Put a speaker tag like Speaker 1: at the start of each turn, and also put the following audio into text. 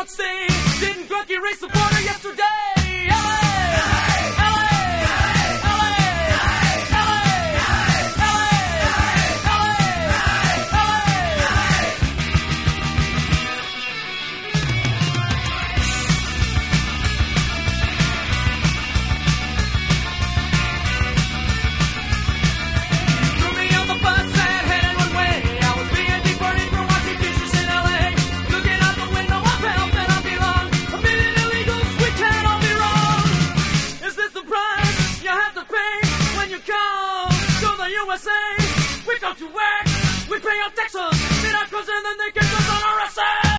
Speaker 1: cannot stay. Didn't drunk erase the border yesterday. LA, USA, we come to work, we pay our taxes, then our cousin, and they get us on our asses.